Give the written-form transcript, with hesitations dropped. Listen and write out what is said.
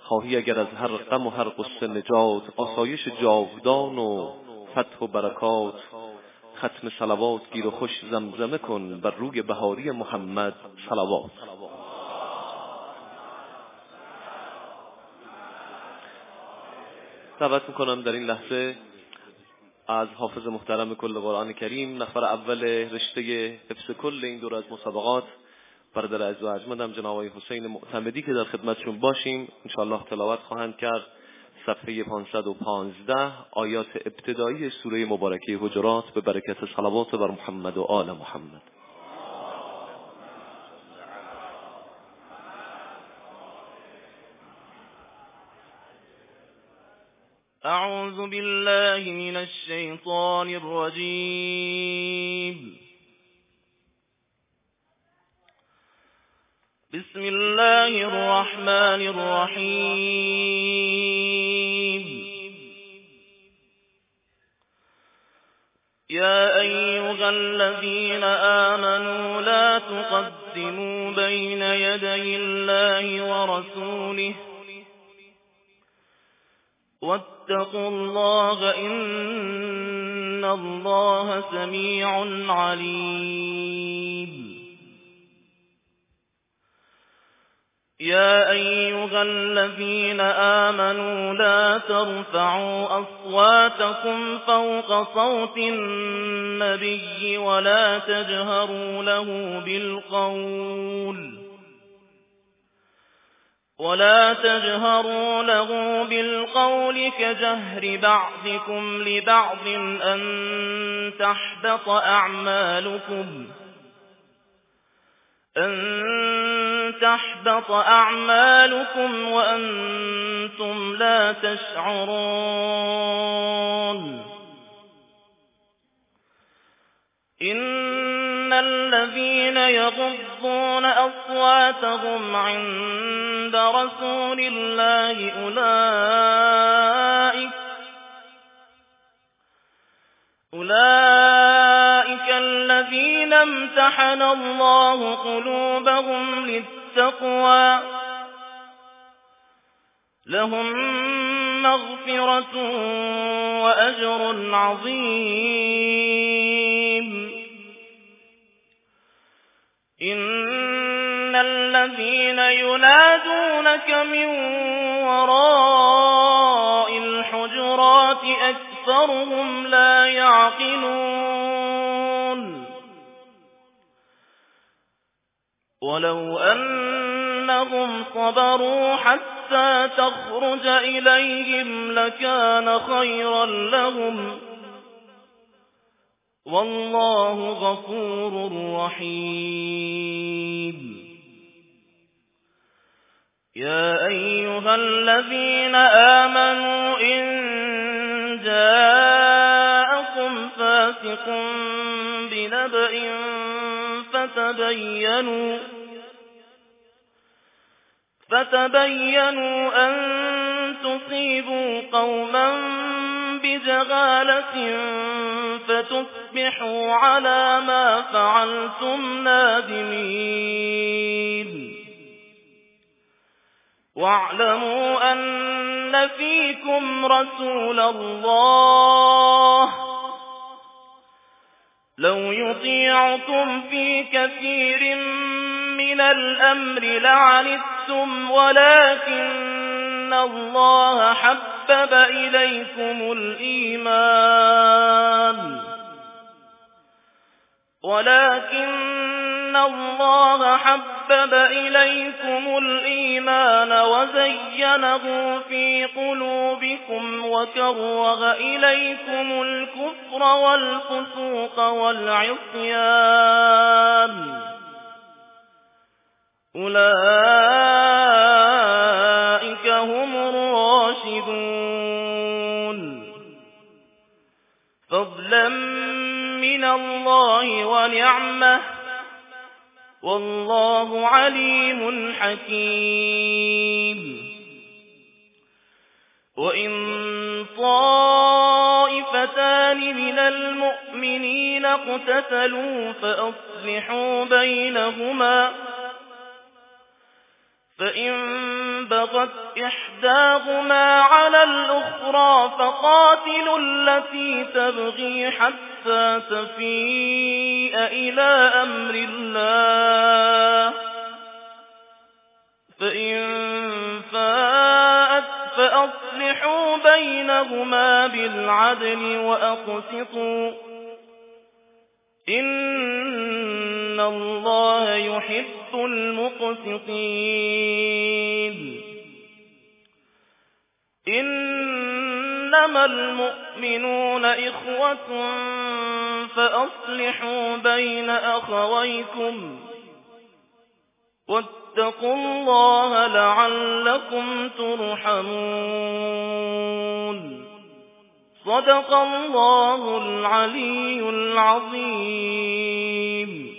خواهی اگر از هر غم و هر غصه نجات، آسایش جاودان و فتح و برکات، ختم صلوات گیر و خوش زمزمه کن بر روی بهاری محمد صلوات. دعوت میکنم در این لحظه از حافظ محترم کل قرآن کریم، نفر اول رشته حفظ کل این دور از مسابقات، برادر عزیز و ارجمندم جناب آقای حسین معتمدی که در خدمتشون باشیم انشاءالله تلاوت خواهند کرد صفحه 515 آیات ابتدایی سوره مبارکه حجرات به برکت صلوات بر محمد و آل محمد. اعوذ بالله من الشیطان الرجیم. بسم الله الرحمن الرحیم. يا أيها الذين آمنوا لا تقدموا بين يدي الله ورسوله واتقوا الله إن الله سميع عليم. يا أيها الذين آمنوا لا ترفعوا أصواتكم فوق صوت النبي ولا تجهروا له بالقول كجهر بعضكم لبعض أن تحبط أعمالكم وأنتم لا تشعرون. إن الذين يغضون أصواتهم عند رسول الله أولئك الذين امتحن الله قلوبهم للتقوى لهم مغفرة وأجر عظيم. إن الذين ينادونك من وراء الحجرات أكثرهم لا يعقلون. ولو أنهم صبروا حتى تخرج إليهم لكان خيرا لهم والله غفور رحيم. يا أيها الذين آمنوا إن جاءكم فاسق بنبأ فتبينوا أن تصيبوا قوما بجهالة فتصبحوا على ما فعلتم نادمين. واعلموا أن فيكم رسول الله لو يطيعكم في كثير من الأمر لعنتم ولكن الله حبب إليكم الإيمان وزينه في قلوبكم وكره إليكم الكفر والفسوق والعصيان أولئك هم الراشدون فضلا من الله ونعمة والله عليم حكيم. وإن طائفتان من المؤمنين اقتتلوا فأصلحوا بينهما فإن بغت إحداهما على الأخرى فقاتلوا التي تبغي حتى تفيء إلى أمر الله، فإن فاءت فأصلحوا بينهما بالعدل وأقسطوا، إن الله يحب المقسطين. إنما المؤمنون إخوة فأصلحوا بين أخويكم واتقوا الله لعلكم ترحمون. صدق الله العلي العظيم.